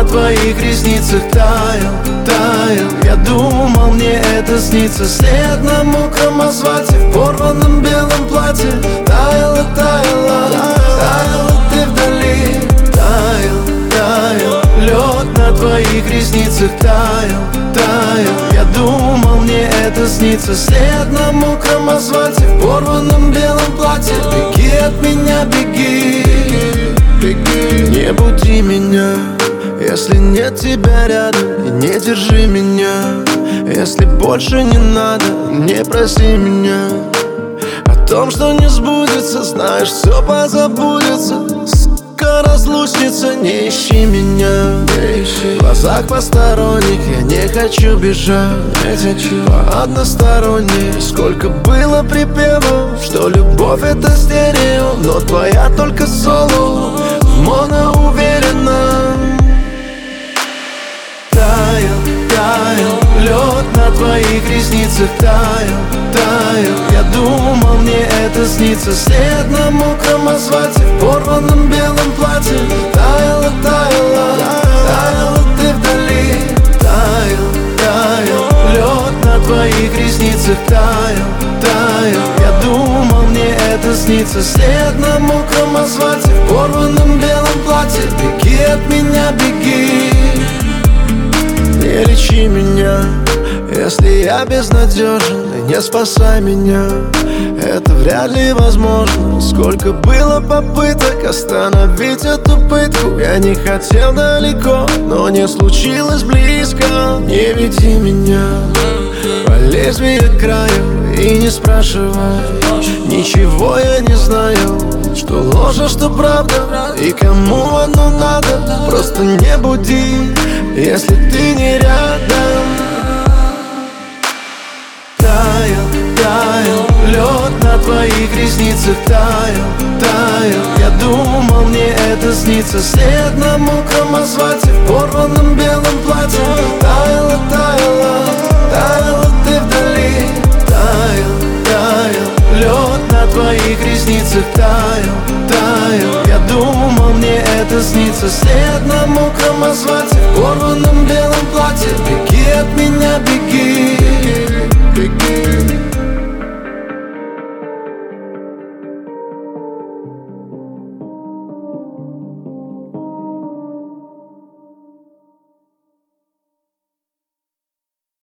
твоих ресницах таял, таял. Я думал, мне это снится. След на мокром асфальте в порванном белом платье. Таяла, таяла, таяла ты вдали. Таял, таял, лед на твоих ресницах таял, таял. Я думал, мне это снится. След на мокром асфальте в порванном белом платье. Беги от меня, беги, беги. Не буди меня, если нет тебя рядом, и не держи меня. Если больше не надо, не проси меня. О том, что не сбудется, знаешь, все позабудется. Сука, разлучница, не ищи меня, не ищи. В глазах посторонних я не хочу бежать, не хочу. По односторонней сколько было припевов, что любовь это стерео, но твоя только соло, в моно уверенно. Таял, таял, лед на твоих ресницах таял, таял. Я думал, мне это снится. След на мокром асфальте в порванном белом платье. Таяла, таяла, таяла ты вдали. Таял, таял, лед на твоих ресницах таял, таял. Я думал, мне это снится. След на мокром асфальте в порванном белом платье. Беги от меня, беги. Не лечи меня, если я безнадежен, и не спасай меня. Это вряд ли возможно. Сколько было попыток остановить эту пытку. Я не хотел далеко, но не случилось близко. Не веди меня по лезвию к краю и не спрашивай. Ничего я не знаю, что ложь, а что правда, и кому оно надо. Просто не буди, если ты не рядом. Таял, таял, лед на твоих ресницах таял, таял. Я думал, мне это снится. След на мокром асфальте в порванном белом платье. Таяла, таяла.